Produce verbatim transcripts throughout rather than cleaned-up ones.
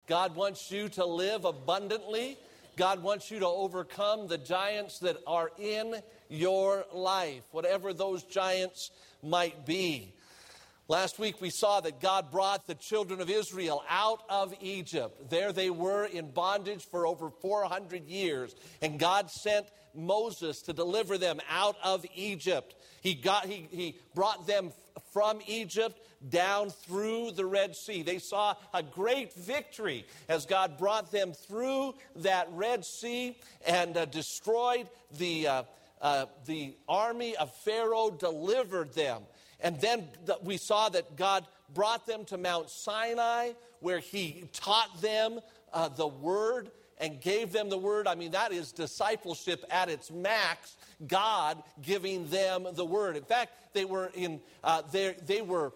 God wants you to live abundantly. God wants you to overcome the giants that are in your life, whatever those giants might be. Last week we saw that God brought the children of Israel out of Egypt. There they were in bondage for over four hundred years. And God sent Moses to deliver them out of Egypt. He got he, he brought them from Egypt down through the Red Sea. They saw a great victory as God brought them through that Red Sea and uh, destroyed the, uh, uh, the army of Pharaoh, delivered them. And then we saw that God brought them to Mount Sinai, where he taught them uh, the word and gave them the word. I mean, that is discipleship at its max, God giving them the word. In fact, they were in uh, they, they were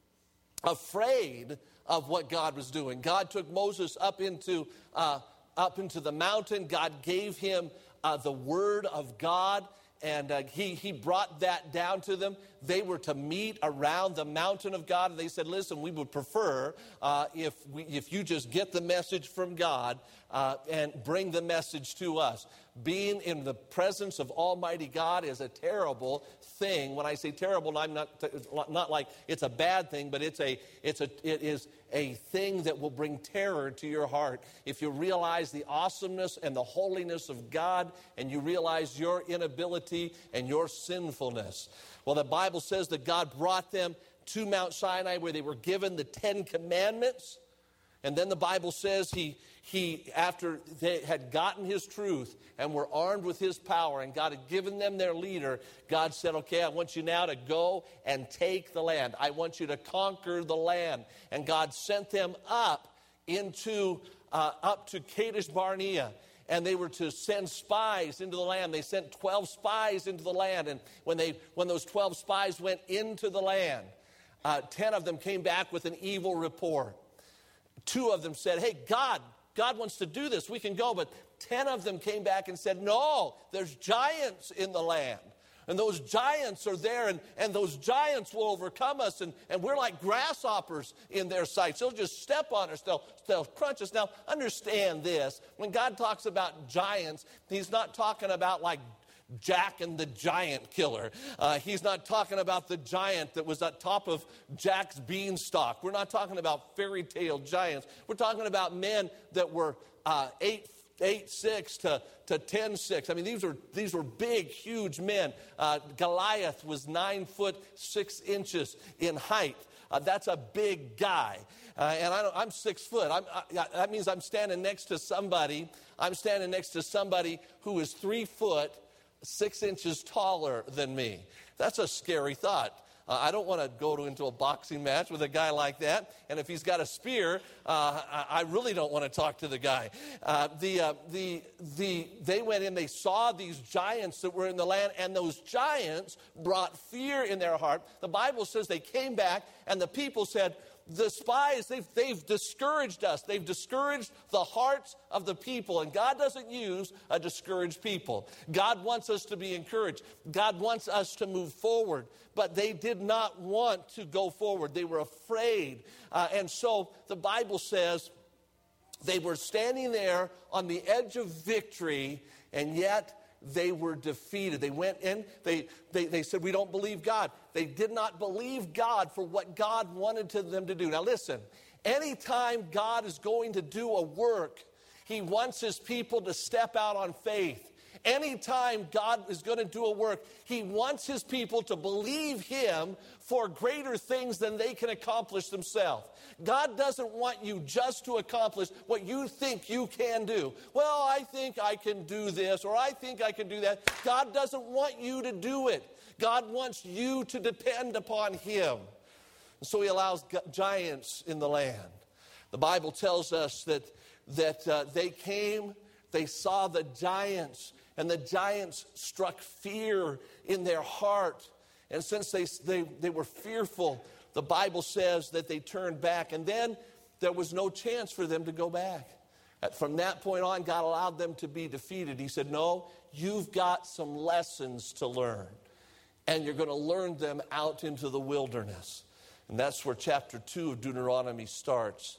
afraid of what God was doing. God took Moses up into uh, up into the mountain. God gave him uh, the word of God. And uh, he, he brought that down to them. They were to meet around the mountain of God. And they said, listen, we would prefer uh, if, we, if you just get the message from God uh, and bring the message to us. Being in the presence of Almighty God is a terrible thing. When I say terrible, I'm not, not like it's a bad thing, but it's a, it's a, it is a thing that will bring terror to your heart. If you realize the awesomeness and the holiness of God, and you realize your inability and your sinfulness. Well, the Bible says that God brought them to Mount Sinai where they were given the Ten Commandments. And then the Bible says he, he, after they had gotten his truth and were armed with his power and God had given them their leader, God said, okay, I want you now to go and take the land. I want you to conquer the land. And God sent them up into, uh, up to Kadesh Barnea. And they were to send spies into the land. They sent twelve spies into the land. And when they, when those twelve spies went into the land, uh, ten of them came back with an evil report. Two of them said, hey, God, God wants to do this. We can go. But ten of them came back and said, no, there's giants in the land. And those giants are there, and, and those giants will overcome us, and, and we're like grasshoppers in their sights. They'll just step on us. They'll, they'll crunch us. Now, understand this. When God talks about giants, he's not talking about like Jack and the Giant Killer. Uh, he's not talking about the giant that was at top of Jack's beanstalk. We're not talking about fairy tale giants. We're talking about men that were uh, eight eight six to, to ten six. I mean, these were these were big, huge men. Uh, Goliath was nine foot six inches in height. Uh, that's a big guy. Uh, and I don't, I'm six foot. I'm, I, that means I'm standing next to somebody. I'm standing next to somebody who is three foot, six inches taller than me. That's a scary thought. Uh, I don't want to go to, into a boxing match with a guy like that. And if he's got a spear, uh, I, I really don't want to talk to the guy. Uh, the, uh, the, the, they went in, they saw these giants that were in the land, and those giants brought fear in their heart. The Bible says they came back, and the people said, the spies, they've, they've discouraged us. They've discouraged the hearts of the people. And God doesn't use a discouraged people. God wants us to be encouraged. God wants us to move forward. But they did not want to go forward. They were afraid. Uh, and so the Bible says they were standing there on the edge of victory, and yet they were defeated. They went in, they, they, they said, we don't believe God. They did not believe God for what God wanted to them to do. Now listen, anytime God is going to do a work, he wants his people to step out on faith. Anytime God is going to do a work, he wants his people to believe him for greater things than they can accomplish themselves. God doesn't want you just to accomplish what you think you can do. Well, I think I can do this, or I think I can do that. God doesn't want you to do it. God wants you to depend upon him. And so he allows giants in the land. The Bible tells us that, that uh, they came, they saw the giants, and the giants struck fear in their heart. And since they, they, they were fearful, the Bible says that they turned back. And then there was no chance for them to go back. From that point on, God allowed them to be defeated. He said, no, you've got some lessons to learn. And you're going to learn them out into the wilderness. And that's where chapter two of Deuteronomy starts.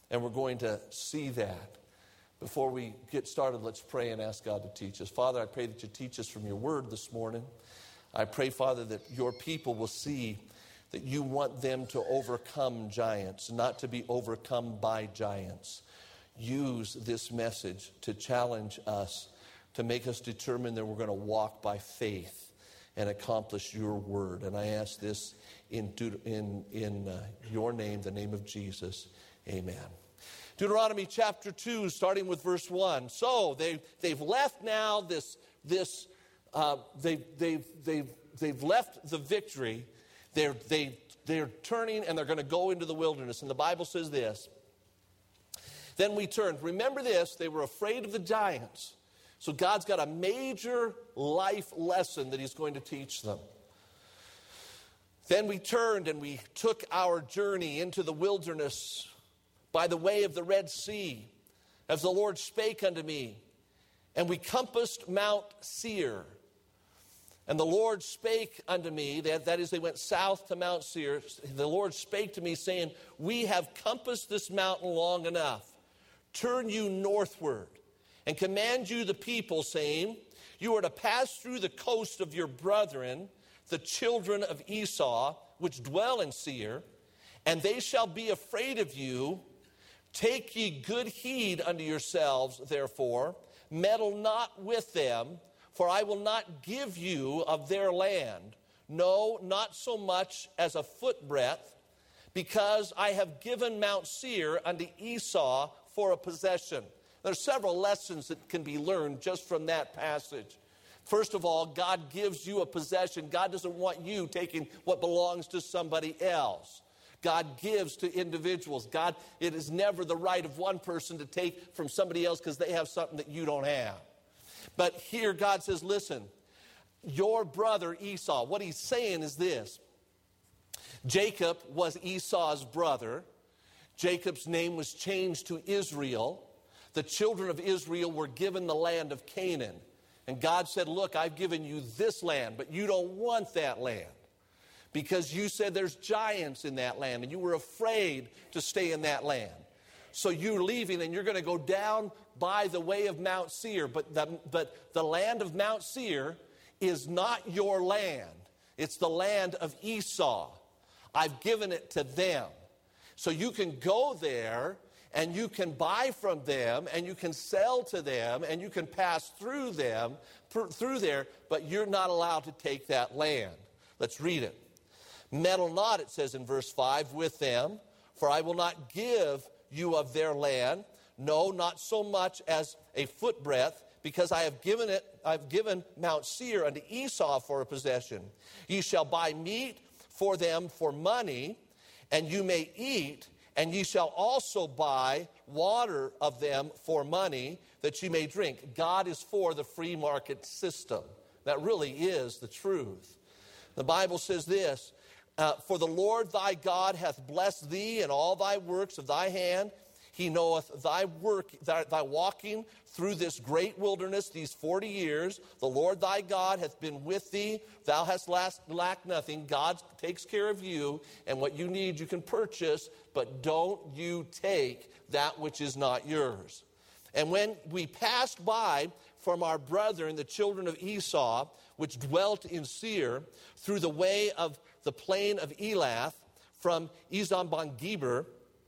And we're going to see that. Before we get started, let's pray and ask God to teach us. Father, I pray that you teach us from your word this morning. I pray, Father, that your people will see that you want them to overcome giants, not to be overcome by giants. Use this message to challenge us, to make us determine that we're going to walk by faith and accomplish your word. And I ask this in, in, in uh, your name, the name of Jesus. Amen. Deuteronomy chapter two, starting with verse one. So they, they've left now this, this uh, they, they've, they've, they've left the victory. They're, they, they're turning and they're going to go into the wilderness. And the Bible says this. Then we turned. Remember this, they were afraid of the giants. So God's got a major life lesson that he's going to teach them. Then we turned and we took our journey into the wilderness by the way of the Red Sea, as the Lord spake unto me. And we compassed Mount Seir. And the Lord spake unto me, that, that is, they went south to Mount Seir. The Lord spake to me, saying, we have compassed this mountain long enough. Turn you northward, and command you the people, saying, you are to pass through the coast of your brethren, the children of Esau, which dwell in Seir, and they shall be afraid of you. Take ye good heed unto yourselves, therefore, meddle not with them, for I will not give you of their land, no, not so much as a footbreadth, because I have given Mount Seir unto Esau for a possession. There's several lessons that can be learned just from that passage. First of all, God gives you a possession. God doesn't want you taking what belongs to somebody else. God gives to individuals. God, it is never the right of one person to take from somebody else because they have something that you don't have. But here God says, listen, your brother Esau, what he's saying is this. Jacob was Esau's brother. Jacob's name was changed to Israel. The children of Israel were given the land of Canaan. And God said, look, I've given you this land, but you don't want that land. Because you said there's giants in that land, and you were afraid to stay in that land. So you're leaving, and you're going to go down by the way of Mount Seir. But the, but the land of Mount Seir is not your land. It's the land of Esau. I've given it to them. So you can go there, and you can buy from them, and you can sell to them, and you can pass through them, through there, but you're not allowed to take that land. Let's read it. Meddle not, it says in verse five, with them, for I will not give you of their land, no, not so much as a footbreadth, because I have given it, I've given Mount Seir unto Esau for a possession. Ye shall buy meat for them for money, and you may eat, and ye shall also buy water of them for money, that ye may drink. God is for the free market system. That really is the truth. The Bible says this, Uh, for the Lord thy God hath blessed thee in all thy works of thy hand. He knoweth thy work, thy, thy walking through this great wilderness these forty years. The Lord thy God hath been with thee. Thou hast last, lacked nothing. God takes care of you, and what you need you can purchase, but don't you take that which is not yours. And when we passed by from our brethren, the children of Esau, which dwelt in Seir, through the way of the plain of Elath, from Ezionbangeber,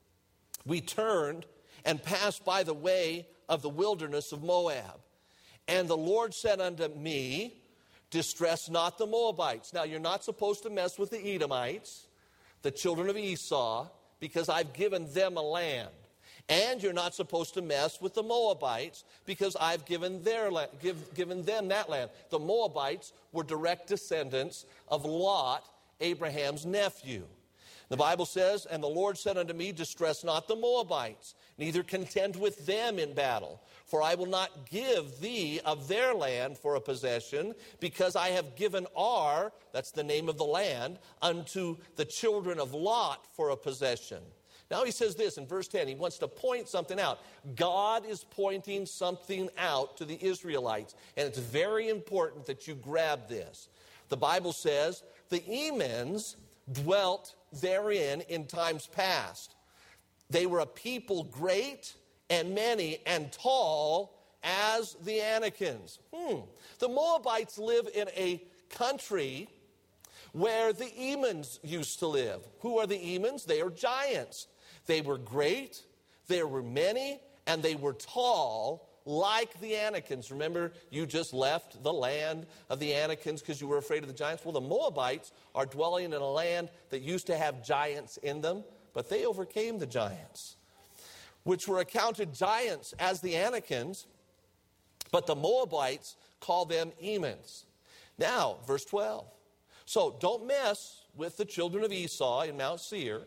we turned and passed by the way of the wilderness of Moab. And the Lord said unto me, distress not the Moabites. Now, you're not supposed to mess with the Edomites, the children of Esau, because I've given them a land. And you're not supposed to mess with the Moabites because I've given, their la- give, given them that land. The Moabites were direct descendants of Lot, Abraham's nephew. The Bible says, and the Lord said unto me, distress not the Moabites, neither contend with them in battle. For I will not give thee of their land for a possession, because I have given Ar, that's the name of the land, unto the children of Lot for a possession. Now he says this in verse ten. He wants to point something out. God is pointing something out to the Israelites. And it's very important that you grab this. The Bible says, the Emans dwelt therein in times past. They were a people great and many and tall as the Anakims. Hmm. The Moabites live in a country where the Emans used to live. Who are the Emans? They are giants. They were great, there were many, and they were tall like the Anakims. Remember, you just left the land of the Anakims because you were afraid of the giants? Well, the Moabites are dwelling in a land that used to have giants in them, but they overcame the giants, which were accounted giants as the Anakims, but the Moabites call them Emans. Now, verse twelve. So don't mess with the children of Esau in Mount Seir.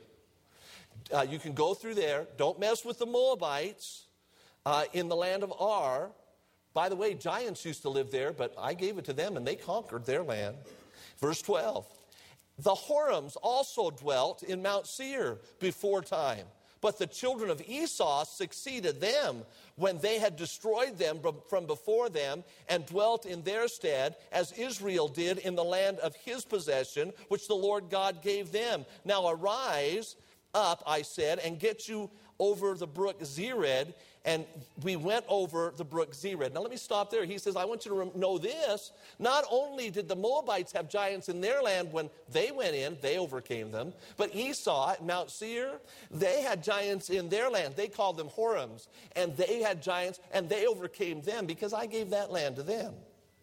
Uh, you can go through there. Don't mess with the Moabites uh, in the land of Ar. By the way, giants used to live there, but I gave it to them and they conquered their land. Verse twelve. The Horims also dwelt in Mount Seir before time, but the children of Esau succeeded them when they had destroyed them from before them and dwelt in their stead, as Israel did in the land of his possession, which the Lord God gave them. Now arise up, I said, and get you over the brook Zered. And we went over the brook Zered. Now let me stop there. He says, I want you to know this. Not only did the Moabites have giants in their land when they went in, they overcame them, but Esau at Mount Seir, they had giants in their land. They called them Horims. And they had giants, and they overcame them because I gave that land to them.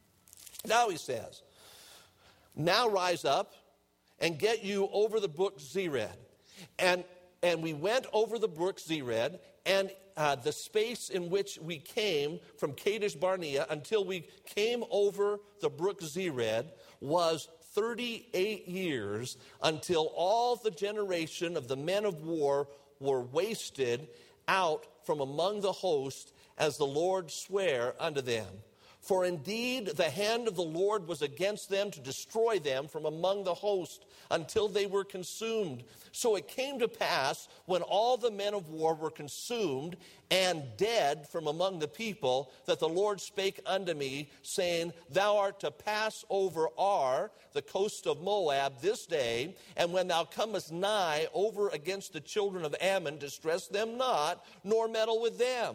Now he says, now rise up and get you over the brook Zered. And, and we went over the brook Zered, and uh, the space in which we came from Kadesh Barnea until we came over the brook Zered was thirty-eight years, until all the generation of the men of war were wasted out from among the host, as the Lord sware unto them. For indeed the hand of the Lord was against them to destroy them from among the host until they were consumed. So it came to pass, when all the men of war were consumed and dead from among the people, that the Lord spake unto me, saying, Thou art to pass over Ar, the coast of Moab, this day, and when thou comest nigh over against the children of Ammon, distress them not, nor meddle with them.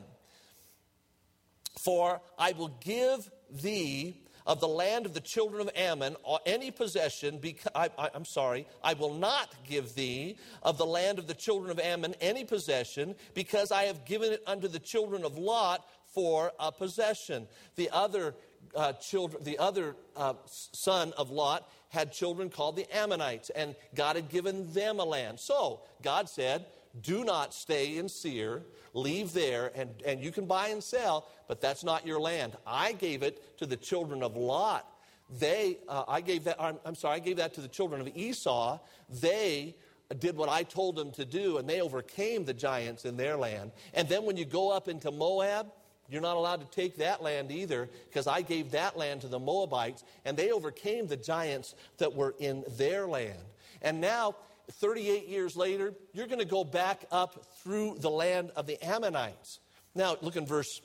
For I will give thee of the land of the children of Ammon any possession, because, I, I, I'm sorry, I will not give thee of the land of the children of Ammon any possession, because I have given it unto the children of Lot for a possession. The other uh, children, the other uh, son of Lot had children called the Ammonites, and God had given them a land. So God said, do not stay in Seir, leave there, and, and you can buy and sell, but that's not your land. I gave it to the children of Lot. They, uh, I gave that, I'm, I'm sorry, I gave that to the children of Esau. They did what I told them to do, and they overcame the giants in their land. And then when you go up into Moab, you're not allowed to take that land either, because I gave that land to the Moabites, and they overcame the giants that were in their land. And now, thirty-eight years later, you're going to go back up through the land of the Ammonites. Now, look in verse,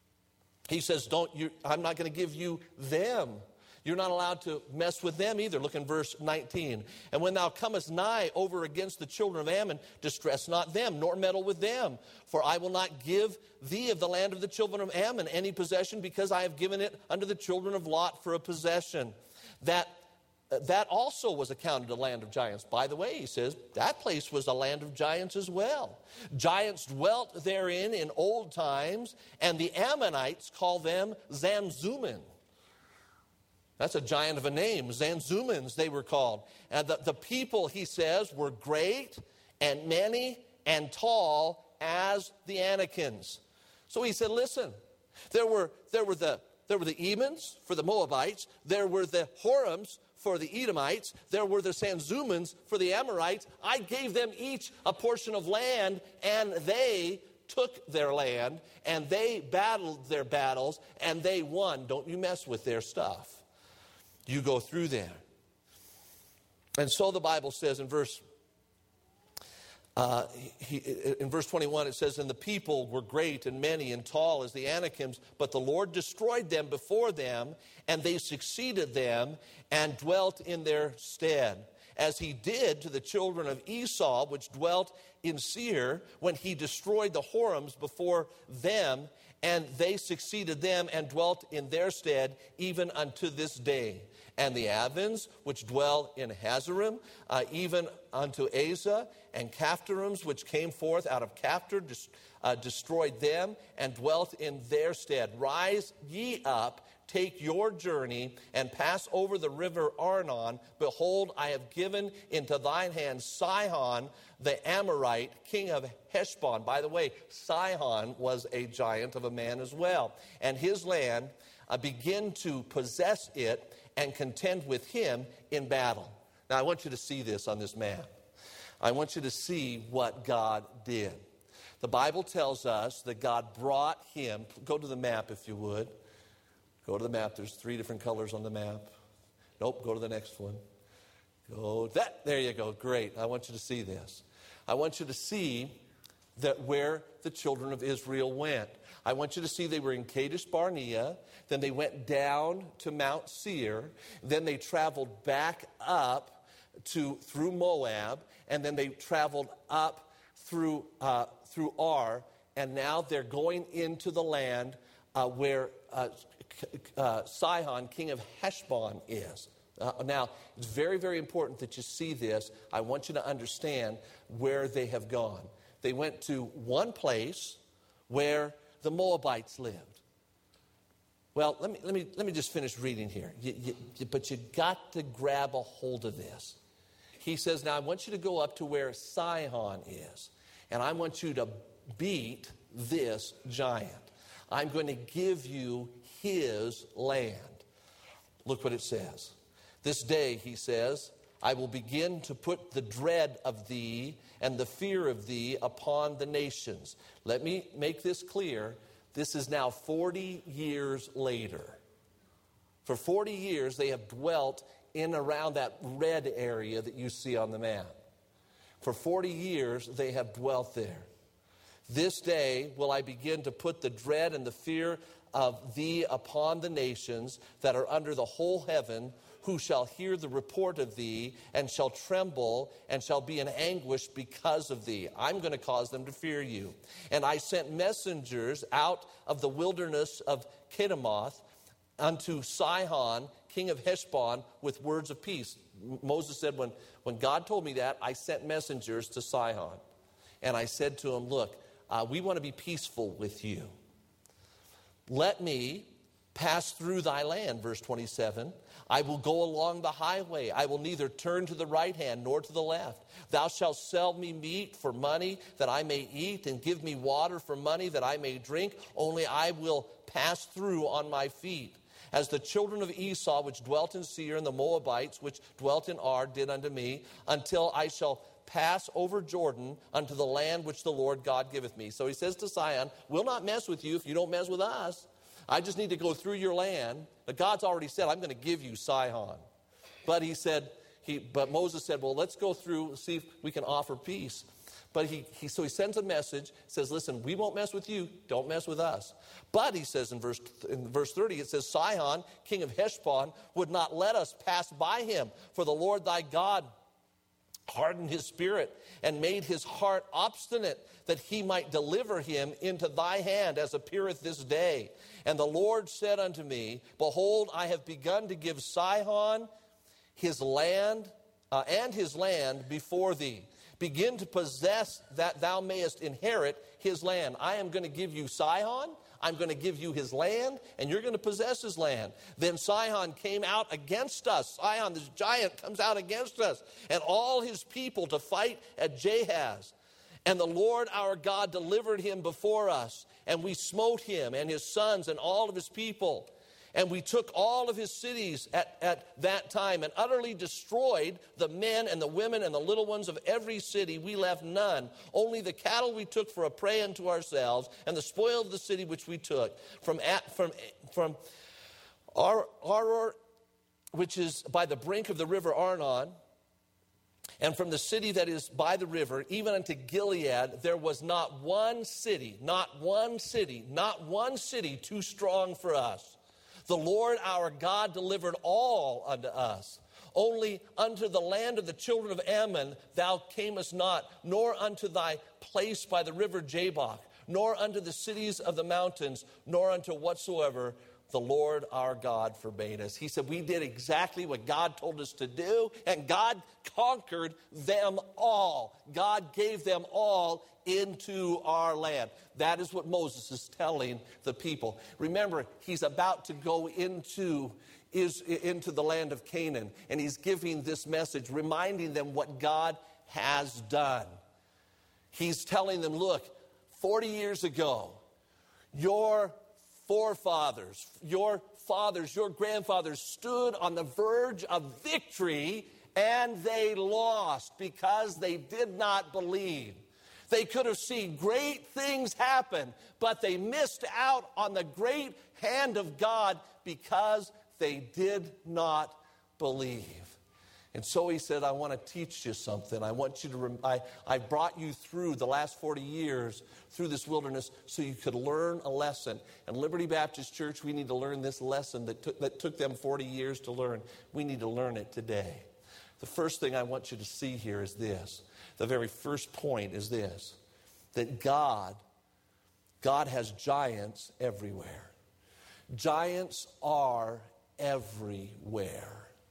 he says, "Don't you? I'm not going to give you them. You're not allowed to mess with them either." Look in verse nineteen. "And when thou comest nigh over against the children of Ammon, distress not them, nor meddle with them. For I will not give thee of the land of the children of Ammon any possession, because I have given it unto the children of Lot for a possession." That That also was accounted a land of giants. By the way, he says, that place was a land of giants as well. Giants dwelt therein in old times, and the Ammonites call them Zanzumin. That's a giant of a name. Zanzumans, they were called. And the, the people, he says, were great and many and tall as the Anakims. So he said, listen, there were, there were the there were the Emans for the Moabites. There were the Horims for the Edomites. There were the Zanzumans for the Amorites. I gave them each a portion of land, and they took their land, and they battled their battles, and they won. Don't you mess with their stuff. You go through there. And so the Bible says in verse Uh, he, in verse twenty-one, it says, "And the people were great and many and tall as the Anakims, but the Lord destroyed them before them, and they succeeded them and dwelt in their stead. as he did to the children of Esau, which dwelt in Seir, when he destroyed the Horims before them, and they succeeded them and dwelt in their stead, even unto this day. And the Avins, which dwell in Hazarim, uh, even unto Asa, and Caphtorims, which came forth out of Caphtor, dis- uh, destroyed them, and dwelt in their stead. Rise ye up, take your journey, and pass over the river Arnon. Behold, I have given into thine hand Sihon, the Amorite, king of Heshbon. By the way, Sihon was a giant of a man as well. And his land, uh, begin to possess it, and contend with him in battle. Now, I want you to see this on this map. I want you to see what God did. The Bible tells us that God brought him. Go to the map, if you would. Go to the map. There's three different colors on the map. Nope, go to the next one. Go that. There you go. Great. I want you to see this. I want you to see that where the children of Israel went. I want you to see they were in Kadesh Barnea. Then they went down to Mount Seir. Then they traveled back up to through Moab. And then they traveled up through uh, through Ar. And now they're going into the land uh, where uh, uh, Sihon, king of Heshbon, is. Uh, now, it's very, very important that you see this. I want you to understand where they have gone. They went to one place where the Moabites lived. Well, let me let me let me just finish reading here. You, you, but you got to grab a hold of this. He says, now I want you to go up to where Sihon is, and I want you to beat this giant. I'm going to give you his land. Look what it says. This day, he says, I will begin to put the dread of thee and the fear of thee upon the nations. Let me make this clear. This is now forty years later. For forty years, they have dwelt in around that red area that you see on the map. For forty years, they have dwelt there. This day will I begin to put the dread and the fear of thee upon the nations that are under the whole heaven, who shall hear the report of thee, and shall tremble, and shall be in anguish because of thee. I'm going to cause them to fear you. And I sent messengers out of the wilderness of Kedemoth unto Sihon, king of Heshbon, with words of peace. Moses said, when, when God told me that, I sent messengers to Sihon. And I said to him, look, uh, we want to be peaceful with you. Let me pass through thy land, verse twenty-seven. I will go along the highway. I will neither turn to the right hand nor to the left. Thou shalt sell me meat for money that I may eat, and give me water for money that I may drink. Only I will pass through on my feet. As the children of Esau, which dwelt in Seir, and the Moabites, which dwelt in Ar, did unto me, until I shall pass over Jordan unto the land which the Lord God giveth me. So he says to Sihon, we'll not mess with you if you don't mess with us. I just need to go through your land. But God's already said, I'm going to give you Sihon. But he said, he, but Moses said, well, let's go through, see if we can offer peace. But he, he so he sends a message, says, listen, we won't mess with you. Don't mess with us. But he says in verse, in verse thirty, it says, Sihon, king of Heshbon, would not let us pass by him. For the Lord thy God hardened his spirit and made his heart obstinate, that he might deliver him into thy hand, as appeareth this day. And the Lord said unto me, behold, I have begun to give Sihon his land uh, and his land before thee. Begin to possess, that thou mayest inherit his land. I am going to give you Sihon. I'm going to give you his land, and you're going to possess his land. Then Sihon came out against us. Sihon, this giant, comes out against us, and all his people to fight at Jahaz. And the Lord our God delivered him before us, and we smote him and his sons and all of his people. And we took all of his cities at, at that time and utterly destroyed the men and the women and the little ones of every city. We left none. Only the cattle we took for a prey unto ourselves, and the spoil of the city which we took. From from from Ar, Aror, which is by the brink of the river Arnon, and from the city that is by the river, even unto Gilead, there was not one city, not one city, not one city too strong for us. The Lord our God delivered all unto us. Only unto the land of the children of Ammon thou camest not, nor unto thy place by the river Jabbok, nor unto the cities of the mountains, nor unto whatsoever the Lord our God forbade us. He said we did exactly what God told us to do, and God conquered them all. God gave them all into our land. That is what Moses is telling the people. Remember, he's about to go into, is, into the land of Canaan, and he's giving this message, reminding them what God has done. He's telling them, look, forty years ago, your forefathers, your fathers, your grandfathers stood on the verge of victory, and they lost because they did not believe. They could have seen great things happen, but they missed out on the great hand of God because they did not believe. And so he said, I want to teach you something. I want you to, rem- I, I brought you through the last forty years through this wilderness so you could learn a lesson. And Liberty Baptist Church, we need to learn this lesson that took, that took them forty years to learn. We need to learn it today. The first thing I want you to see here is this. The very first point is this, that God, God has giants everywhere. Giants are everywhere.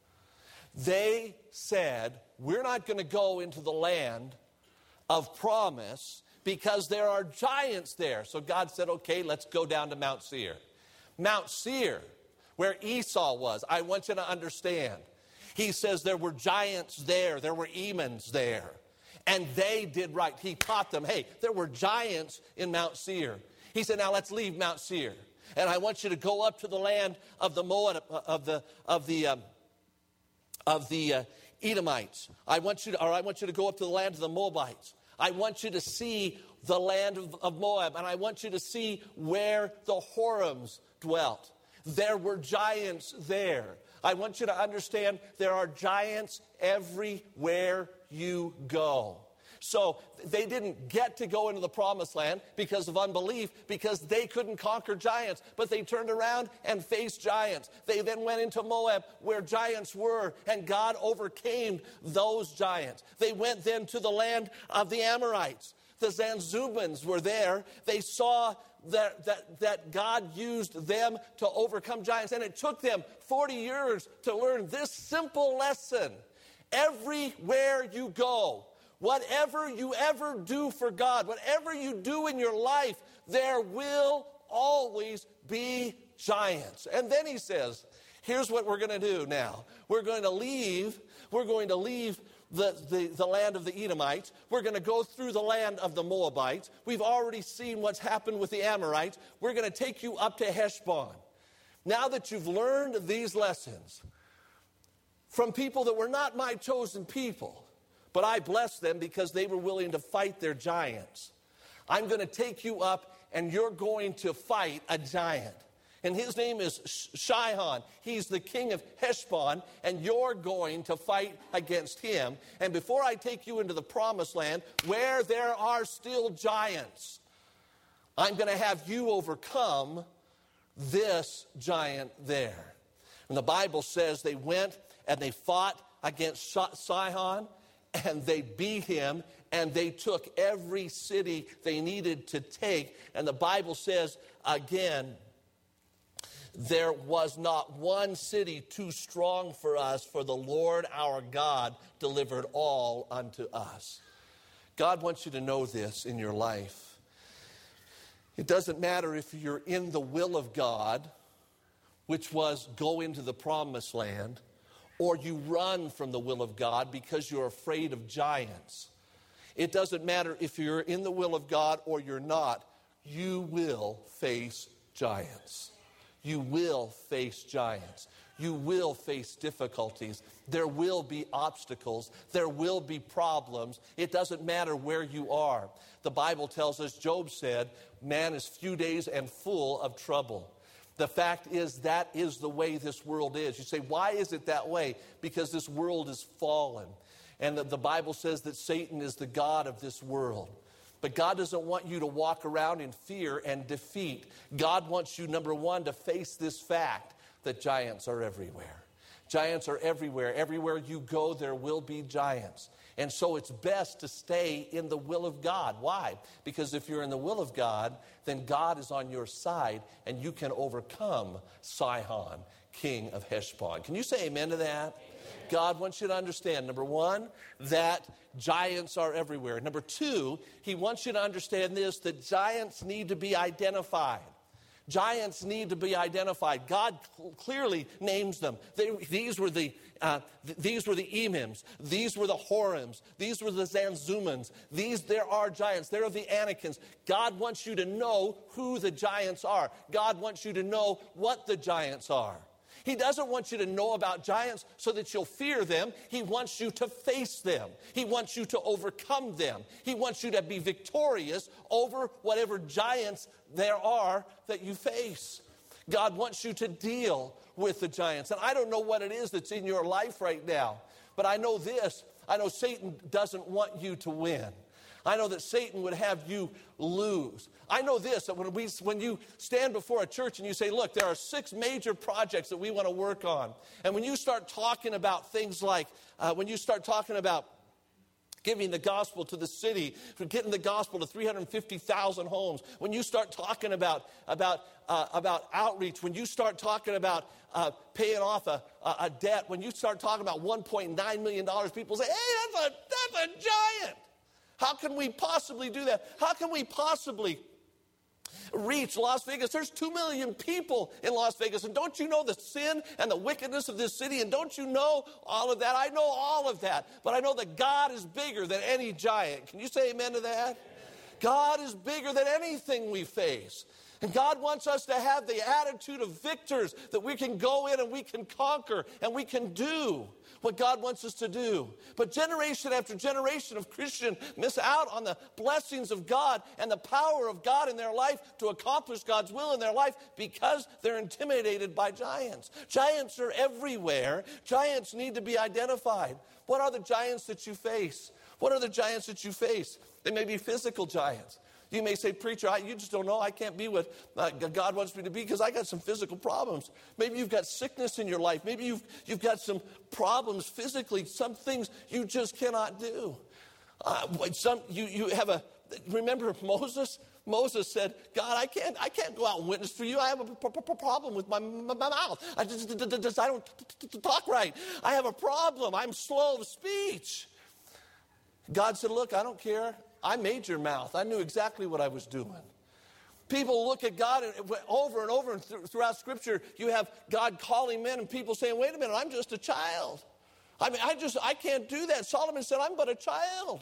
They said, we're not going to go into the land of promise because there are giants there. So God said, okay, let's go down to Mount Seir. Mount Seir, where Esau was, I want you to understand. He says there were giants there. There were Emans there. And they did right. He taught them, hey, there were giants in Mount Seir. He said, now let's leave Mount Seir. And I want you to go up to the land of the Moab, of the, of the, um, of the uh, Edomites. I want you to, or I want you to go up to the land of the Moabites. I want you to see the land of, of Moab, and I want you to see where the Horims dwelt. There were giants there. I want you to understand there are giants everywhere you go. So they didn't get to go into the promised land because of unbelief, because they couldn't conquer giants. But they turned around and faced giants. They then went into Moab where giants were, and God overcame those giants. They went then to the land of the Amorites. The Zanzubans were there. They saw that, that, that God used them to overcome giants. And it took them forty years to learn this simple lesson. Everywhere you go, whatever you ever do for God, whatever you do in your life, there will always be giants. And then he says, here's what we're going to do now. We're going to leave, we're going to leave the, the, the land of the Edomites. We're going to go through the land of the Moabites. We've already seen what's happened with the Amorites. We're going to take you up to Heshbon. Now that you've learned these lessons from people that were not my chosen people, but I blessed them because they were willing to fight their giants. I'm going to take you up, and you're going to fight a giant. And his name is Sihon. He's the king of Heshbon, and you're going to fight against him. And before I take you into the promised land, where there are still giants, I'm going to have you overcome this giant there. And the Bible says they went and they fought against Sihon, and they beat him, and they took every city they needed to take. And the Bible says, again, there was not one city too strong for us, for the Lord our God delivered all unto us. God wants you to know this in your life. It doesn't matter if you're in the will of God, which was go into the promised land, or you run from the will of God because you're afraid of giants. It doesn't matter if you're in the will of God or you're not. You will face giants. You will face giants. You will face difficulties. There will be obstacles. There will be problems. It doesn't matter where you are. The Bible tells us, Job said, man is few days and full of trouble. The fact is, that is the way this world is. You say, why is it that way? Because this world is fallen. And the, the Bible says that Satan is the god of this world. But God doesn't want you to walk around in fear and defeat. God wants you, number one, to face this fact that giants are everywhere. Giants are everywhere. Everywhere you go, there will be giants. And so it's best to stay in the will of God. Why? Because if you're in the will of God, then God is on your side, and you can overcome Sihon, king of Heshbon. Can you say amen to that? Amen. God wants you to understand, number one, that giants are everywhere. Number two, he wants you to understand this, that giants need to be identified. Giants need to be identified. God cl- clearly names them. They, these were the uh, th- these were the Emims. These were the Horims. These were the Zanzumans. These there are giants. There are the Anakins. God wants you to know who the giants are. God wants you to know what the giants are. He doesn't want you to know about giants so that you'll fear them. He wants you to face them. He wants you to overcome them. He wants you to be victorious over whatever giants there are that you face. God wants you to deal with the giants. And I don't know what it is that's in your life right now, but I know this. I know Satan doesn't want you to win. I know that Satan would have you lose. I know this, that when, we, when you stand before a church and you say, look, there are six major projects that we want to work on. And when you start talking about things like, uh, when you start talking about giving the gospel to the city, for getting the gospel to three hundred fifty thousand homes, when you start talking about, about, uh, about outreach, when you start talking about uh, paying off a, a, a debt, when you start talking about one point nine million dollars, people say, hey, that's a, that's a giant. How can we possibly do that? How can we possibly reach Las Vegas? There's two million people in Las Vegas. And don't you know the sin and the wickedness of this city? And don't you know all of that? I know all of that. But I know that God is bigger than any giant. Can you say amen to that? God is bigger than anything we face. And God wants us to have the attitude of victors, that we can go in and we can conquer and we can do what God wants us to do. But generation after generation of Christians miss out on the blessings of God and the power of God in their life to accomplish God's will in their life because they're intimidated by giants. Giants are everywhere. Giants need to be identified. What are the giants that you face? What are the giants that you face? They may be physical giants. You may say, preacher, I, you just don't know. I can't be what uh, God wants me to be because I got some physical problems. Maybe you've got sickness in your life. Maybe you've, you've got some problems physically, some things you just cannot do. Uh, some, you, you have a, remember Moses? Moses said, God, I can't, I can't go out and witness for you. I have a p- p- problem with my, my, my mouth. I, just, just, I don't t- t- talk right. I have a problem. I'm slow of speech. God said, look, I don't care. I made your mouth. I knew exactly what I was doing. People look at God and over and over and th- throughout Scripture, you have God calling men and people saying, wait a minute, I'm just a child. I mean, I just, I can't do that. Solomon said, I'm but a child.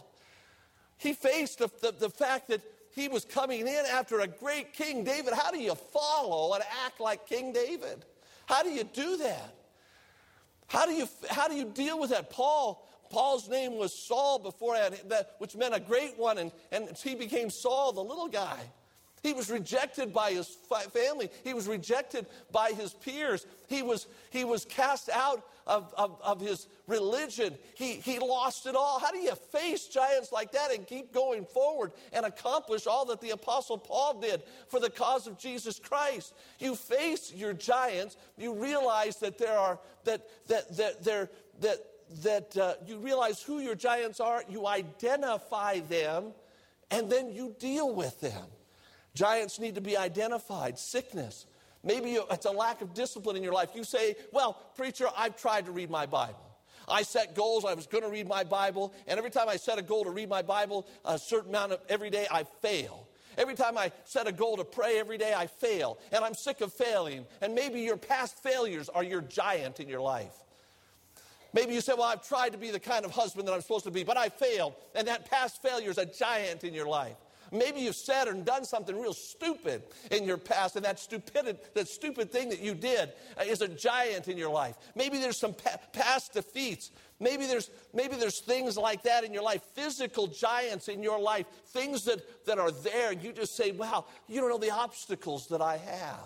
He faced the, the, the fact that he was coming in after a great King David. How do you follow and act like King David? How do you do that? How do you, how do you deal with that? Paul Paul's name was Saul beforehand, which meant a great one, and, and he became Saul, the little guy. He was rejected by his family. He was rejected by his peers. He was, he was cast out of, of, of his religion. He, he lost it all. How do you face giants like that and keep going forward and accomplish all that the Apostle Paul did for the cause of Jesus Christ? You face your giants. You realize that there are, that, that, that, there, that, that uh, you realize who your giants are, you identify them, and then you deal with them. Giants need to be identified. Sickness. Maybe it's a lack of discipline in your life. You say, well, preacher, I've tried to read my Bible. I set goals. I was going to read my Bible, and every time I set a goal to read my Bible, a certain amount of every day, I fail. Every time I set a goal to pray every day, I fail, and I'm sick of failing. And maybe your past failures are your giant in your life. Maybe you say, well, I've tried to be the kind of husband that I'm supposed to be, but I failed. And that past failure is a giant in your life. Maybe you've said or done something real stupid in your past, and that stupid, that stupid thing that you did is a giant in your life. Maybe there's some pa- past defeats. Maybe there's, maybe there's things like that in your life, physical giants in your life, things that, that are there, and you just say, wow, you don't know the obstacles that I have.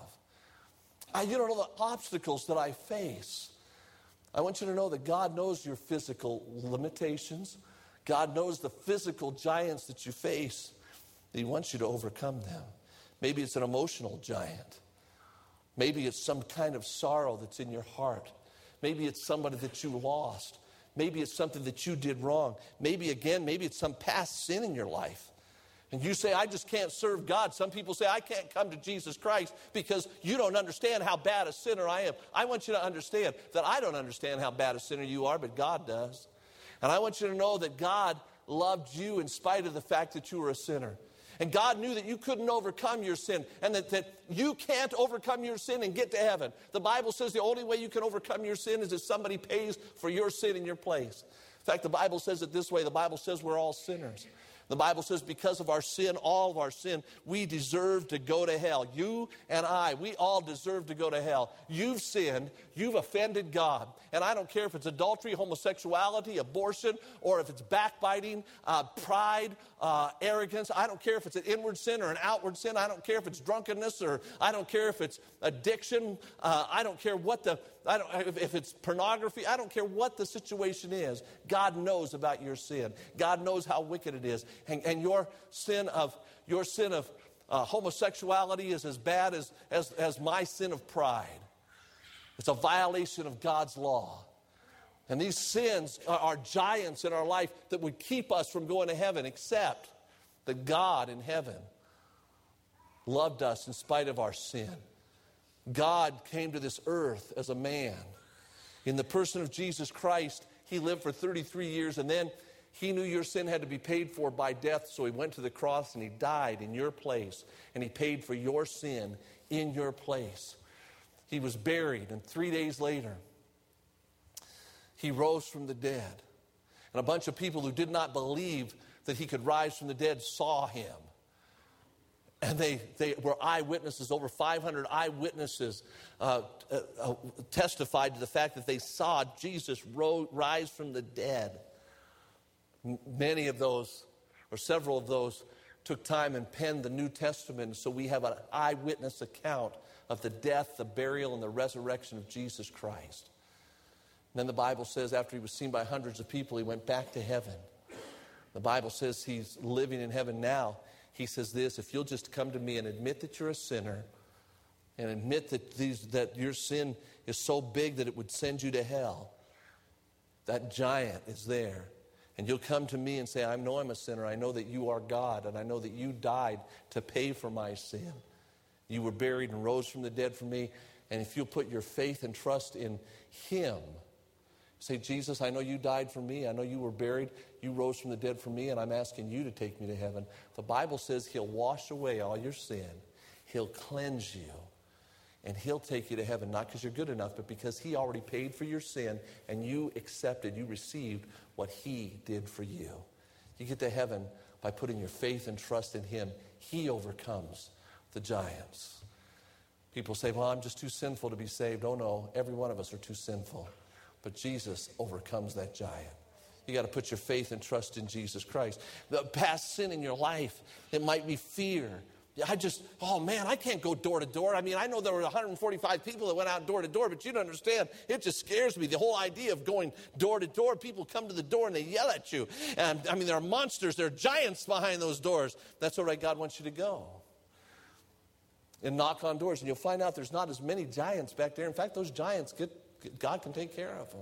I, you don't know the obstacles that I face. I want you to know that God knows your physical limitations. God knows the physical giants that you face. He wants you to overcome them. Maybe it's an emotional giant. Maybe it's some kind of sorrow that's in your heart. Maybe it's somebody that you lost. Maybe it's something that you did wrong. Maybe, again, maybe it's some past sin in your life. And you say, I just can't serve God. Some people say, I can't come to Jesus Christ because you don't understand how bad a sinner I am. I want you to understand that I don't understand how bad a sinner you are, but God does. And I want you to know that God loved you in spite of the fact that you were a sinner. And God knew that you couldn't overcome your sin and that, that you can't overcome your sin and get to heaven. The Bible says the only way you can overcome your sin is if somebody pays for your sin in your place. In fact, the Bible says it this way. The Bible says we're all sinners. The Bible says because of our sin, all of our sin, we deserve to go to hell. You and I, we all deserve to go to hell. You've sinned. You've offended God. And I don't care if it's adultery, homosexuality, abortion, or if it's backbiting, uh, pride, uh, arrogance. I don't care if it's an inward sin or an outward sin. I don't care if it's drunkenness or I don't care if it's addiction. Uh, I don't care what the, I don't, if, if it's pornography. I don't care what the situation is. God knows about your sin. God knows how wicked it is. And, and your sin of your sin of uh, homosexuality is as bad as, as, as my sin of pride. It's a violation of God's law. And these sins are, are giants in our life that would keep us from going to heaven, except that God in heaven loved us in spite of our sin. God came to this earth as a man. In the person of Jesus Christ, he lived for thirty-three years, and then he knew your sin had to be paid for by death, so he went to the cross and he died in your place, and he paid for your sin in your place. He was buried, and three days later, he rose from the dead. And a bunch of people who did not believe that he could rise from the dead saw him. And they, they were eyewitnesses. Over five hundred eyewitnesses uh, uh, uh, testified to the fact that they saw Jesus ro- rise from the dead. M- many of those, or several of those, took time and penned the New Testament, so we have an eyewitness account of the death, the burial, and the resurrection of Jesus Christ. And then the Bible says after he was seen by hundreds of people, he went back to heaven. The Bible says he's living in heaven now. He says this, if you'll just come to me and admit that you're a sinner and admit that these that your sin is so big that it would send you to hell, that giant is there. And you'll come to me and say, I know I'm a sinner. I know that you are God, and I know that you died to pay for my sin. You were buried and rose from the dead for me. And if you'll put your faith and trust in him, say, Jesus, I know you died for me. I know you were buried. You rose from the dead for me, and I'm asking you to take me to heaven. The Bible says he'll wash away all your sin. He'll cleanse you, and he'll take you to heaven, not because you're good enough, but because he already paid for your sin, and you accepted, you received what he did for you. You get to heaven by putting your faith and trust in him. He overcomes the giants. People say, well, I'm just too sinful to be saved. Oh, no, every one of us are too sinful. But Jesus overcomes that giant. You got to put your faith and trust in Jesus Christ. The past sin in your life, it might be fear. I just, oh man, I can't go door to door. I mean, I know there were one hundred forty-five people that went out door to door, but you don't understand. It just scares me. The whole idea of going door to door, people come to the door and they yell at you. And I mean, there are monsters, there are giants behind those doors. That's all right, God wants you to go. And knock on doors, and you'll find out there's not as many giants back there. In fact, those giants, get, God can take care of them.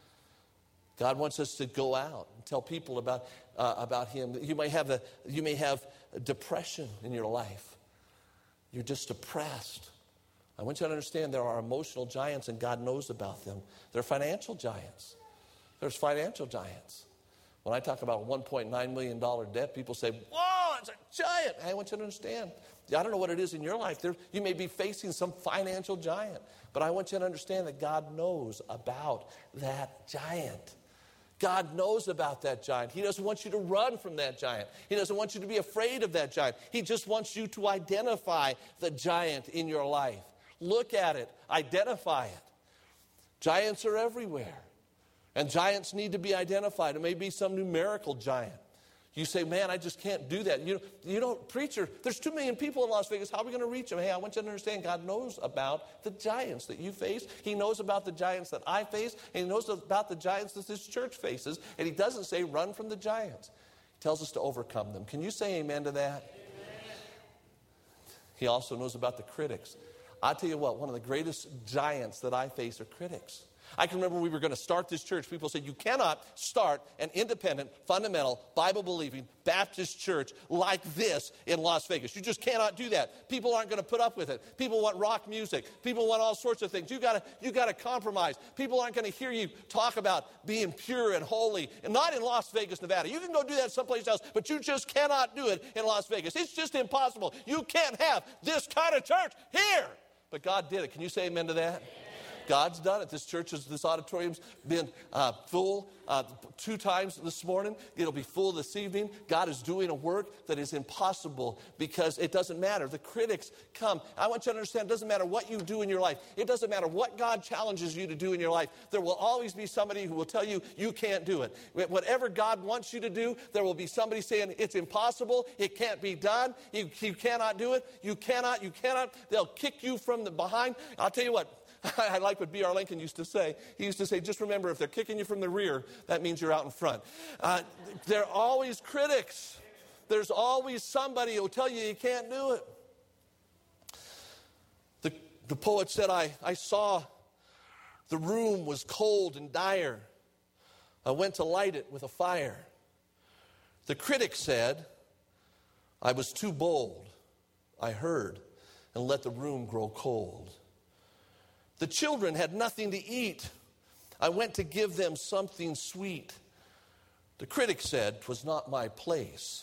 God wants us to go out and tell people about uh, about him. You may have a you may have depression in your life. You're just depressed. I want you to understand there are emotional giants, and God knows about them. There are financial giants. There's financial giants. When I talk about one point nine million dollars debt, people say, whoa, it's a giant. I want you to understand. I don't know what it is in your life. There, you may be facing some financial giant. But I want you to understand that God knows about that giant. God knows about that giant. He doesn't want you to run from that giant. He doesn't want you to be afraid of that giant. He just wants you to identify the giant in your life. Look at it. Identify it. Giants are everywhere. And giants need to be identified. It may be some numerical giant. You say, man, I just can't do that. You, you don't, preacher, there's two million people in Las Vegas. How are we going to reach them? Hey, I want you to understand God knows about the giants that you face. He knows about the giants that I face. And he knows about the giants that this church faces. And he doesn't say run from the giants. He tells us to overcome them. Can you say amen to that? Amen. He also knows about the critics. I'll tell you what, one of the greatest giants that I face are critics. I can remember we were going to start this church. People said, you cannot start an independent, fundamental, Bible-believing Baptist church like this in Las Vegas. You just cannot do that. People aren't going to put up with it. People want rock music. People want all sorts of things. You got to you got to compromise. People aren't going to hear you talk about being pure and holy, and not in Las Vegas, Nevada. You can go do that someplace else, but you just cannot do it in Las Vegas. It's just impossible. You can't have this kind of church here. But God did it. Can you say amen to that? God's done it. This church, is, this auditorium's been uh, full uh, two times this morning. It'll be full this evening. God is doing a work that is impossible because it doesn't matter. The critics come. I want you to understand, it doesn't matter what you do in your life. It doesn't matter what God challenges you to do in your life. There will always be somebody who will tell you, you can't do it. Whatever God wants you to do, there will be somebody saying, it's impossible. It can't be done. You, you cannot do it. You cannot. You cannot. They'll kick you from the behind. I'll tell you what. I like what B R Lincoln used to say. He used to say, just remember, if they're kicking you from the rear, that means you're out in front. Uh, they're always critics. There's always somebody who will tell you you can't do it. The, the poet said, I, I saw the room was cold and dire. I went to light it with a fire. The critic said, I was too bold. I heard and let the room grow cold. The children had nothing to eat. I went to give them something sweet. The critic said, 'twas not my place.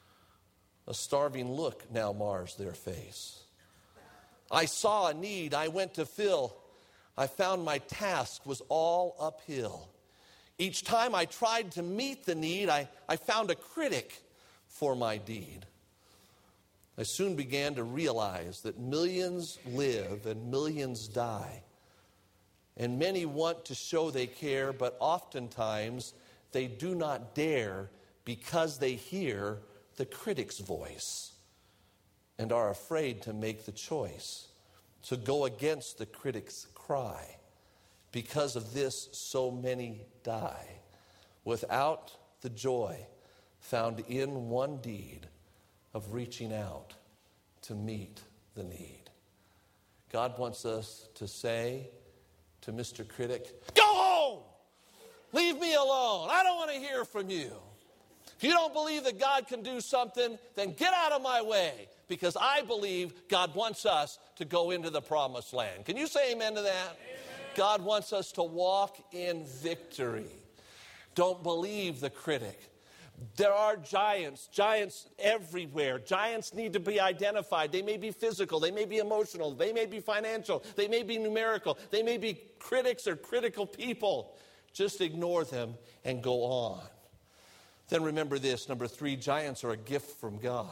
A starving look now mars their face. I saw a need I went to fill. I found my task was all uphill. Each time I tried to meet the need, I, I found a critic for my deed. I soon began to realize that millions live and millions die. And many want to show they care, but oftentimes they do not dare because they hear the critic's voice and are afraid to make the choice to go against the critic's cry. Because of this, so many die without the joy found in one deed of reaching out to meet the need. God wants us to say to Mister Critic, go home! Leave me alone. I don't want to hear from you. If you don't believe that God can do something, then get out of my way, because I believe God wants us to go into the promised land. Can you say amen to that? Amen. God wants us to walk in victory. Don't believe the critic. There are giants, giants everywhere. Giants need to be identified. They may be physical, they may be emotional, they may be financial, they may be numerical, they may be critics or critical people. Just ignore them and go on. Then remember this, number three, giants are a gift from God.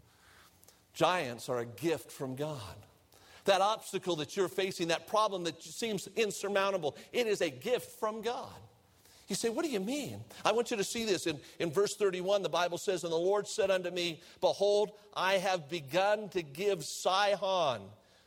Giants are a gift from God. That obstacle that you're facing, that problem that seems insurmountable, it is a gift from God. You say, what do you mean? I want you to see this. In, in verse thirty-one, the Bible says, and the Lord said unto me, behold, I have begun to give Sihon.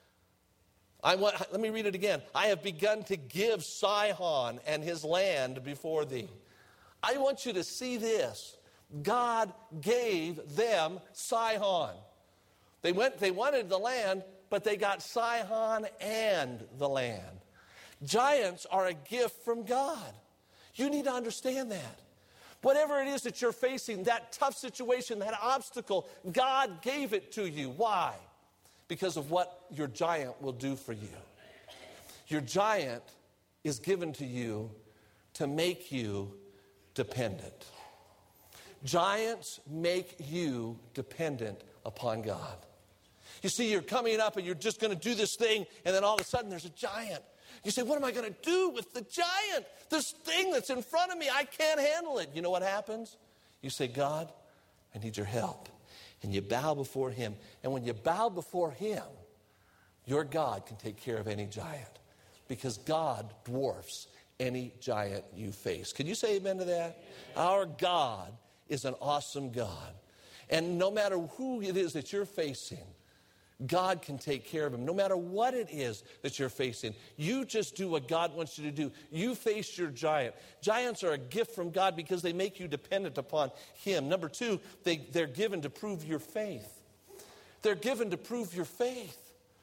I want, let me read it again. I have begun to give Sihon and his land before thee. I want you to see this. God gave them Sihon. They went, they wanted the land, but they got Sihon and the land. Giants are a gift from God. You need to understand that. Whatever it is that you're facing, that tough situation, that obstacle, God gave it to you. Why? Because of what your giant will do for you. Your giant is given to you to make you dependent. Giants make you dependent upon God. You see, you're coming up and you're just going to do this thing, and then all of a sudden there's a giant. You say, what am I going to do with the giant? This thing that's in front of me, I can't handle it. You know what happens? You say, God, I need your help. And you bow before him. And when you bow before him, your God can take care of any giant. Because God dwarfs any giant you face. Can you say amen to that? Our God is an awesome God. And no matter who it is that you're facing, God can take care of him. No matter what it is that you're facing, you just do what God wants you to do. You face your giant. Giants are a gift from God because they make you dependent upon him. Number two, they, they're given to prove your faith. They're given to prove your faith.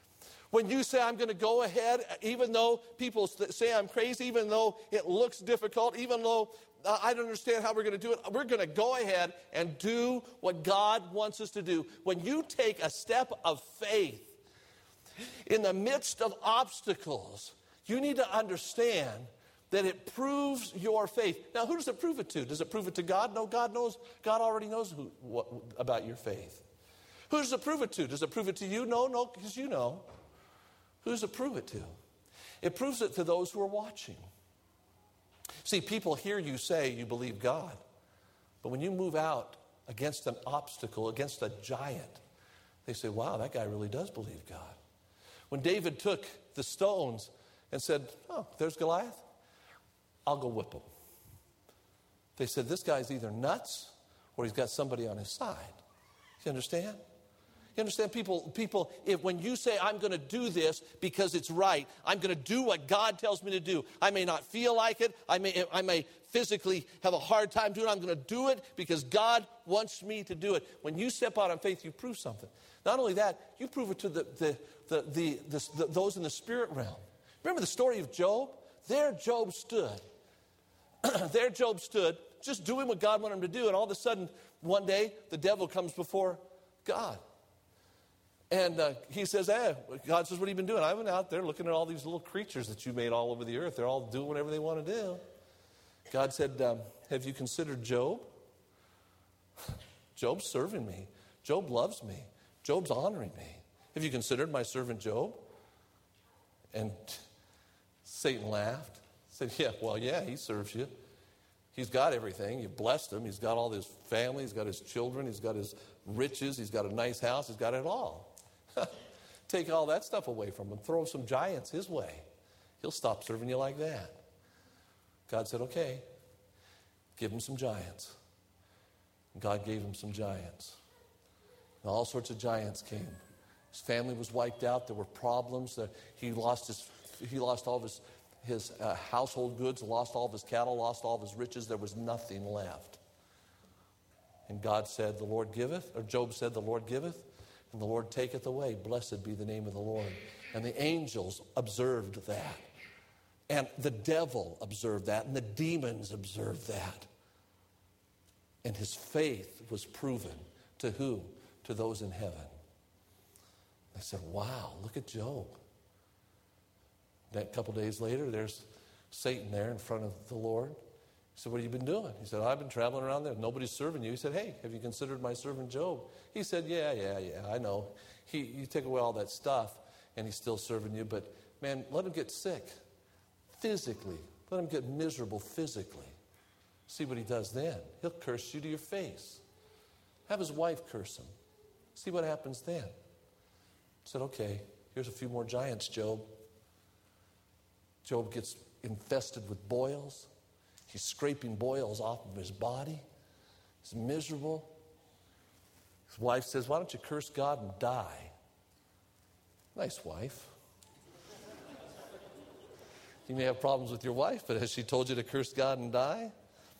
When you say, I'm going to go ahead, even though people say I'm crazy, even though it looks difficult, even though uh, I don't understand how we're going to do it, we're going to go ahead and do what God wants us to do. When you take a step of faith in the midst of obstacles, you need to understand that it proves your faith. Now, who does it prove it to? Does it prove it to God? No, God knows. God already knows who, what, about your faith. Who does it prove it to? Does it prove it to you? No, no, because you know. Who does it prove it to? It proves it to those who are watching. See, people hear you say you believe God, but when you move out against an obstacle, against a giant, they say, wow, that guy really does believe God. When David took the stones and said, oh, there's Goliath, I'll go whip him. They said, this guy's either nuts or he's got somebody on his side. You understand? You understand? People, people, if when you say, I'm going to do this because it's right, I'm going to do what God tells me to do. I may not feel like it. I may, I may physically have a hard time doing it. I'm going to do it because God wants me to do it. When you step out on faith, you prove something. Not only that, you prove it to the, the, the, the, the, the those in the spirit realm. Remember the story of Job? There Job stood. There Job stood, just doing what God wanted him to do. And all of a sudden, one day, the devil comes before God. And uh, he says, hey, God says, what have you been doing? I've been out there looking at all these little creatures that you made all over the earth. They're all doing whatever they want to do. God said, um, have you considered Job? Job's serving me. Job loves me. Job's honoring me. Have you considered my servant Job? And Satan laughed. Said, yeah, well, yeah, he serves you. He's got everything. You blessed him. He's got all his family. He's got his children. He's got his riches. He's got a nice house. He's got it all. Take all that stuff away from him. Throw some giants his way. He'll stop serving you like that. God said, okay, give him some giants. God gave him some giants. And all sorts of giants came. His family was wiped out. There were problems. He lost his, he lost all of his, his uh, household goods, lost all of his cattle, lost all of his riches. There was nothing left. And God said, the Lord giveth, or Job said, the Lord giveth, and the Lord taketh away. Blessed be the name of the Lord. And the angels observed that. And the devil observed that. And the demons observed that. And his faith was proven to who? To those in heaven. They said, wow, look at Job. That couple days later, there's Satan there in front of the Lord. He said, what have you been doing? He said, I've been traveling around there. Nobody's serving you. He said, hey, have you considered my servant Job? He said, yeah, yeah, yeah, I know. He, you take away all that stuff, and he's still serving you. But, man, let him get sick physically. Let him get miserable physically. See what he does then. He'll curse you to your face. Have his wife curse him. See what happens then. He said, okay, here's a few more giants, Job. Job gets infested with boils. He's scraping boils off of his body. He's miserable. His wife says, why don't you curse God and die? Nice wife. You may have problems with your wife, but has she told you to curse God and die?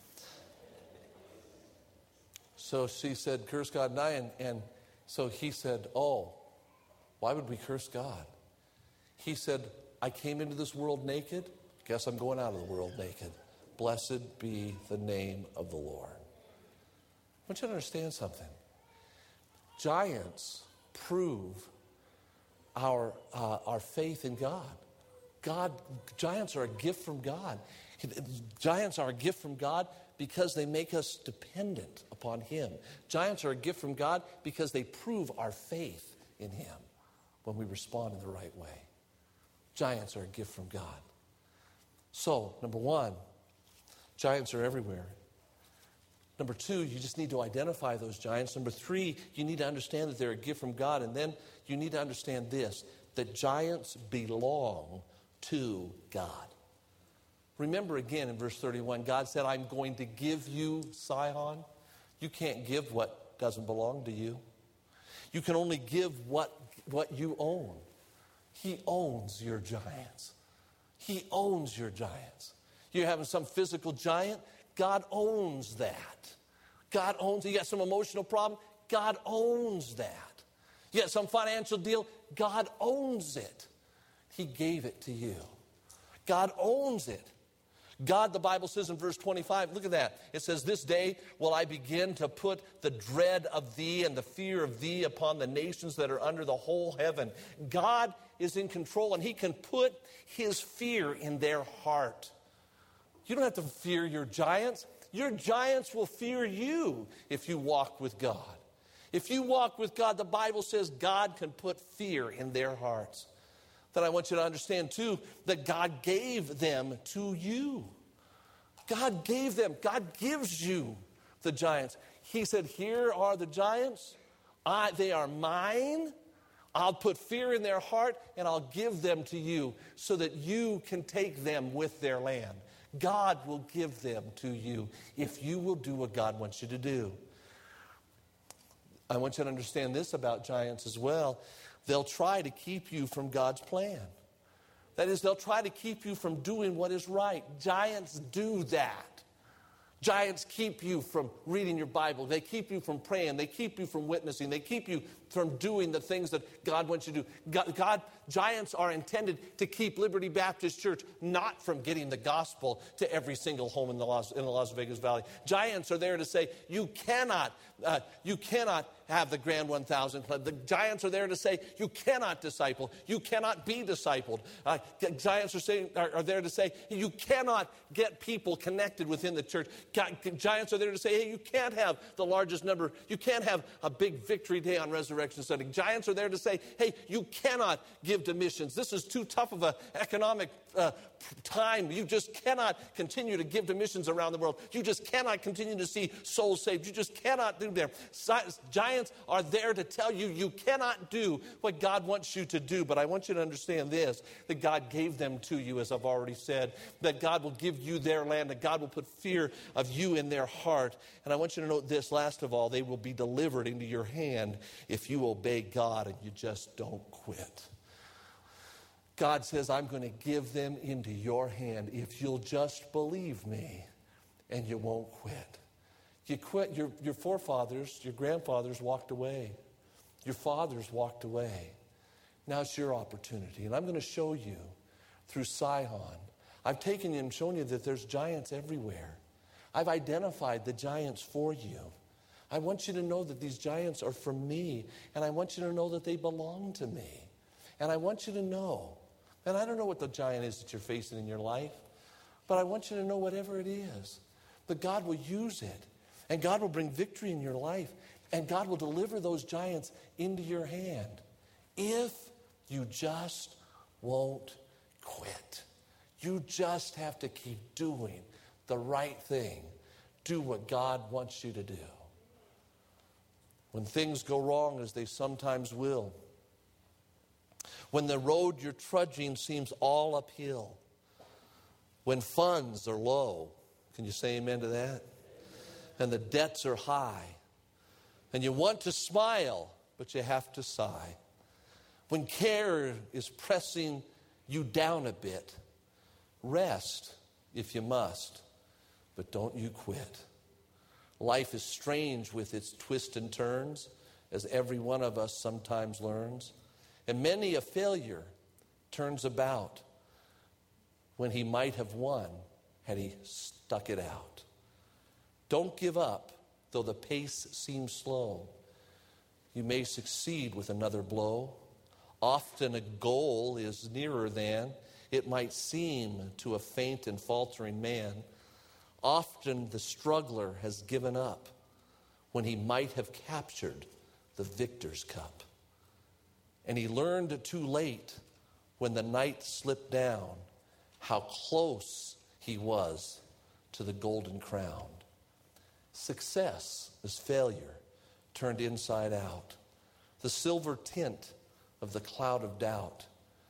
So she said, curse God and die. And, and so he said, oh, why would we curse God? He said, I came into this world naked. Guess I'm going out of the world naked. Blessed be the name of the Lord. I want you to understand something. Giants prove our, uh, our faith in God. God, giants are a gift from God. Giants are a gift from God because they make us dependent upon Him. Giants are a gift from God because they prove our faith in Him when we respond in the right way. Giants are a gift from God. So, number one, giants are everywhere. Number two, you just need to identify those giants. Number three, you need to understand that they're a gift from God. And then you need to understand this, that giants belong to God. Remember again in verse thirty-one, God said, I'm going to give you Sihon. You can't give what doesn't belong to you. You can only give what, what you own. He owns your giants. He owns your giants. You're having some physical giant, God owns that. God owns it. You got some emotional problem, God owns that. You get some financial deal, God owns it. He gave it to you. God owns it. God, the Bible says in verse twenty-five, look at that. It says, this day will I begin to put the dread of thee and the fear of thee upon the nations that are under the whole heaven. God is in control, and he can put his fear in their heart. You don't have to fear your giants. Your giants will fear you if you walk with God. If you walk with God, the Bible says God can put fear in their hearts. That I want you to understand too, that God gave them to you. God gave them. God gives you the giants. He said, here are the giants. I, they are mine. I'll put fear in their heart and I'll give them to you so that you can take them with their land. God will give them to you if you will do what God wants you to do. I want you to understand this about giants as well. They'll try to keep you from God's plan. That is, they'll try to keep you from doing what is right. Giants do that. Giants keep you from reading your Bible. They keep you from praying. They keep you from witnessing. They keep you from doing the things that God wants you to do. God, God, giants are intended to keep Liberty Baptist Church not from getting the gospel to every single home in the Las, in the Las Vegas Valley. Giants are there to say, you cannot, uh, you cannot have the Grand one thousand Club. The giants are there to say, you cannot disciple. You cannot be discipled. Uh, giants are, saying, are, are there to say, you cannot get people connected within the church. Giants are there to say, hey, you can't have the largest number. You can't have a big victory day on Resurrection Sunday. Giants are there to say, hey, you cannot give to missions. This is too tough of an economic uh, time. You just cannot continue to give to missions around the world. You just cannot continue to see souls saved. You just cannot do that. Giants are there to tell you you cannot do what God wants you to do. But I want you to understand this, that God gave them to you, as I've already said, that God will give you their land, that God will put fear of you in their heart. And I want you to note this, last of all, they will be delivered into your hand if you obey God and you just don't quit. God says, I'm going to give them into your hand if you'll just believe me and you won't quit. You quit, your, your forefathers, your grandfathers walked away. Your fathers walked away. Now it's your opportunity. And I'm going to show you through Sihon. I've taken you and shown you that there's giants everywhere. I've identified the giants for you. I want you to know that these giants are from me. And I want you to know that they belong to me. And I want you to know, and I don't know what the giant is that you're facing in your life, but I want you to know whatever it is, that God will use it. And God will bring victory in your life. And God will deliver those giants into your hand if you just won't quit. You just have to keep doing the right thing. Do what God wants you to do. When things go wrong, as they sometimes will, when the road you're trudging seems all uphill, when funds are low, can you say amen to that? And the debts are high, and you want to smile, but you have to sigh. When care is pressing you down a bit, rest if you must, but don't you quit. Life is strange with its twists and turns, as every one of us sometimes learns. And many a failure turns about when he might have won had he stuck it out. Don't give up, though the pace seems slow. You may succeed with another blow. Often a goal is nearer than it might seem to a faint and faltering man. Often the struggler has given up when he might have captured the victor's cup. And he learned too late when the night slipped down how close he was to the golden crown. Success is failure turned inside out. The silver tint of the cloud of doubt.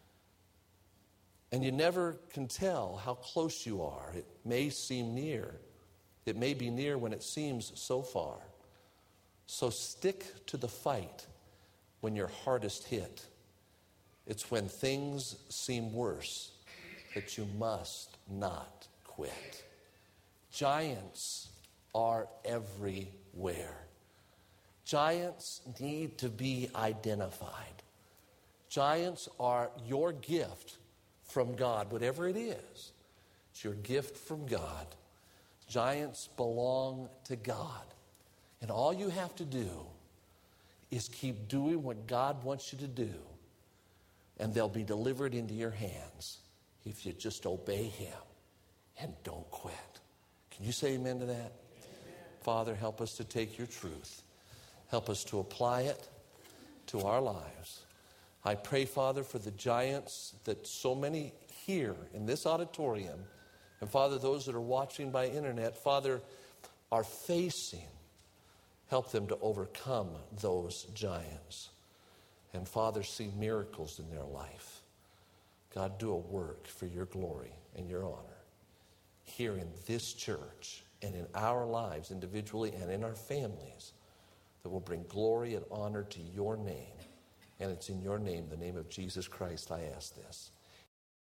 And you never can tell how close you are. It may seem near. It may be near when it seems so far. So stick to the fight when you're hardest hit. It's when things seem worse that you must not quit. Giants are everywhere. Giants need to be identified. Giants are your gift from God, whatever it is. It's your gift from God. Giants belong to God. And all you have to do is keep doing what God wants you to do, and they'll be delivered into your hands if you just obey him and don't quit. Can you say amen to that? Amen. Father, help us to take your truth. Help us to apply it to our lives. I pray, Father, for the giants that so many here in this auditorium, and Father, those that are watching by internet, Father, are facing. Help them to overcome those giants. And Father, see miracles in their life. God, do a work for your glory and your honor here in this church and in our lives individually and in our families, that will bring glory and honor to your name. And it's in your name, the name of Jesus Christ, I ask this.